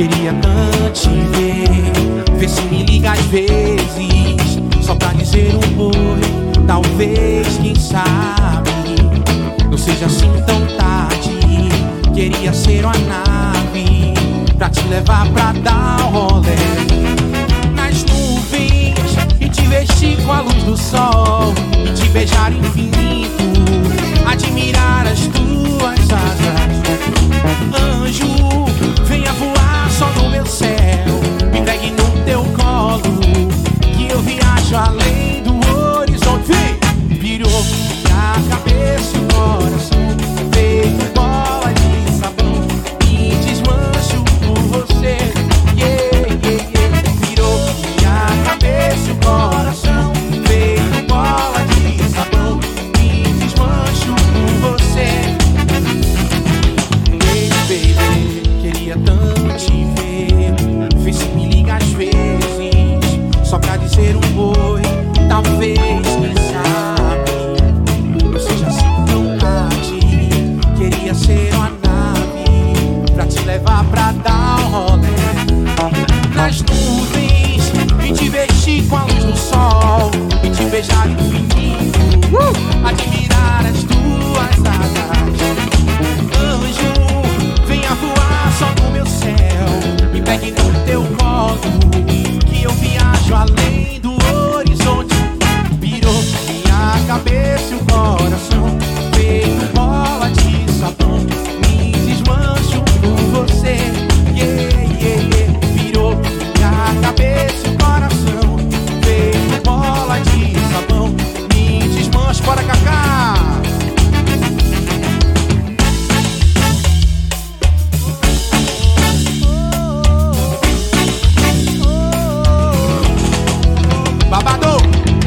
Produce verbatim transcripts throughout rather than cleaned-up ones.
Queria tanto te ver, vê se me liga às vezes, só pra dizer um oi. Talvez, quem sabe, não seja assim tão tarde. Queria ser uma nave pra te levar pra dar um rolê nas nuvens e te vestir com a luz do sol e te beijar infinito, admirar as tuas asas. Anjo, venha voar só no meu céu, me pegue no teu colo, que eu viajo além do horizonte. Vem! Virou a cabeça e o coração, feito bola de sabão, me desmancho por você. Yeah, yeah, yeah. Virou a cabeça e o coração, feito bola de sabão, me desmancho por você. Baby, baby, queria tanto te ver, vê se me liga às vezes, só pra dizer um oi. Talvez, quem sabe, não seja assim tão tarde. Queria ser uma nave pra te levar pra dar um rolê nas nuvens e te vestir com a luz do sol e te beijar infinito, uh! admirar as tuas asas. Anjo, venha voar só no meu céu, me pegue no teu colo, que eu viajo além do horizonte. Virou minha cabeça e o coração, feito bola de sabão, me desmancho por você. Yeah, yeah, yeah. Virou minha cabeça e o coração, feito bola de sabão, me desmancho. Bora, Cacá! Babado!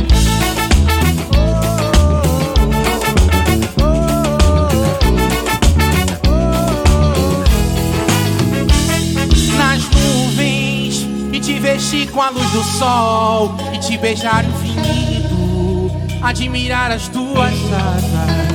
Nas nuvens e te vestir com a luz do sol e te beijar infinito, admirar as tuas asas.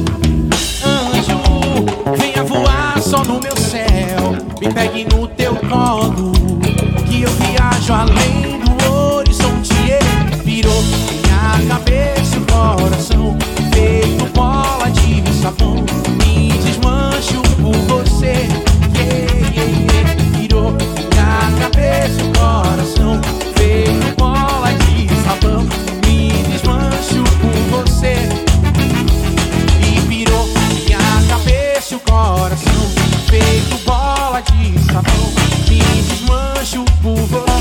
Anjo, venha voar só no meu céu, me pegue no teu colo, que eu viajo além do horizonte. Yeah. Virou minha cabeça e o coração, feito bola de sabão, me desmancho por você. Yeah, yeah, yeah. Virou minha cabeça e o coração, feito bola de sabão, me desmancho por você. E virou minha cabeça e o coração, feito bola de sabão, me desmancho por você.